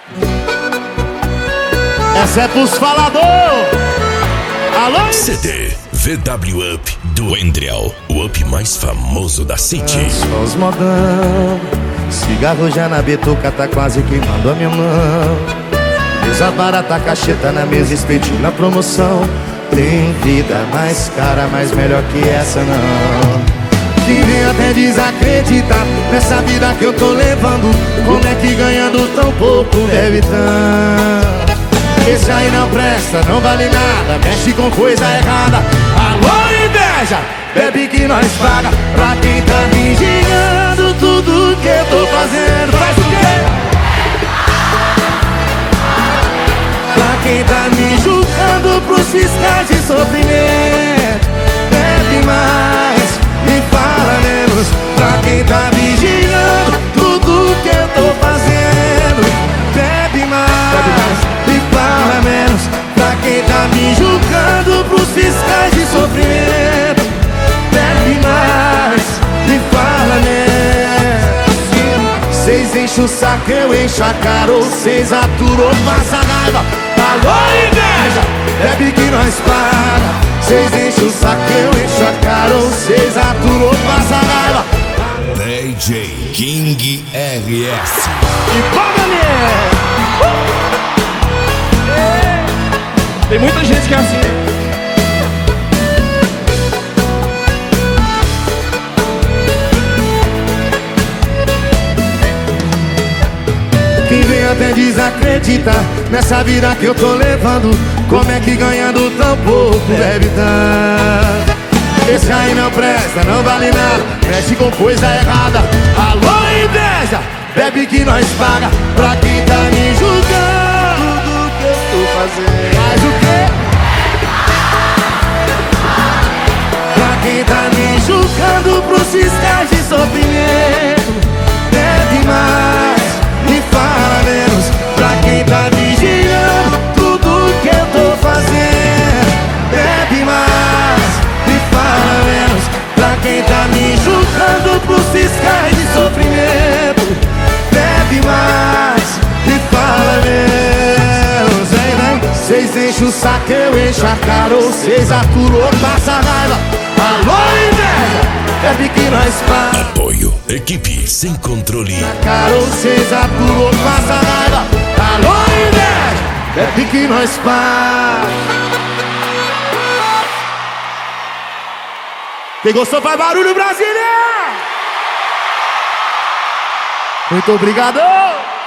Essa é pros falador. Alô? CD VW Up do Endriel, o up mais famoso da City. Só os modão, cigarro já na betuca, tá quase queimando a minha mão. Mesa barata, cacheta na mesa, espetinho na promoção. Tem vida mais cara, mas melhor que essa não. Quem vem até desacreditar nessa vida que eu tô levando. Como é que ganhando tão pouco deve tanto? Esse aí não presta, não vale nada, mexe com coisa errada. Alô, inveja, bebe que nós paga. Pra quem tá vigiando tudo que eu tô fazendo. Faz o quê? Pra quem tá me julgando pros fiscais de sofrimento. Bebe mais e fala menos. Pra quem tá vigiando tudo que eu tô fazendo. Bebe mais e fala menos. Pra quem tá me julgando pros fiscais de sofrimento. Bebe mais e fala menos. Cês enchem o saco, eu encho a cara. Ou cês aturou, passa raiva. Alô, inveja, bebe que nós paga. Cês enchem o saco, eu encho a cara. Ou cês aturou, passa raiva. DJ King RS. E paga, né? Tem muita gente que é assim. Quem vem até desacredita nessa vida que eu tô levando. Como é que ganhando tão pouco deve tanto? Esse aí não presta, não vale nada, mexe com coisa errada. Alô, inveja, bebe que nós paga. Pra quem tá me julgando tudo que eu tô fazendo. Faz o quê? Pra quem tá me julgando pros fiscais de sofrimento. Bebe mais e fala menos. Pra quem tá vigiando tudo que eu tô fazendo. Bebe mais e fala menos. Pra quem tá me julgando pros fiscais de sofrimento. Bebe mais e fala menos. Vem, vem. Cês enchem o saco, eu encho a cara. Ou cês aturou, passa raiva. Alô, inveja, bebe que nós paga. Apoio, equipe sem controle. Na cara, ou cês aturou, passa raiva. Alô, inveja, bebe que nós paga. Quem gostou faz barulho, Brasília! Muito obrigado!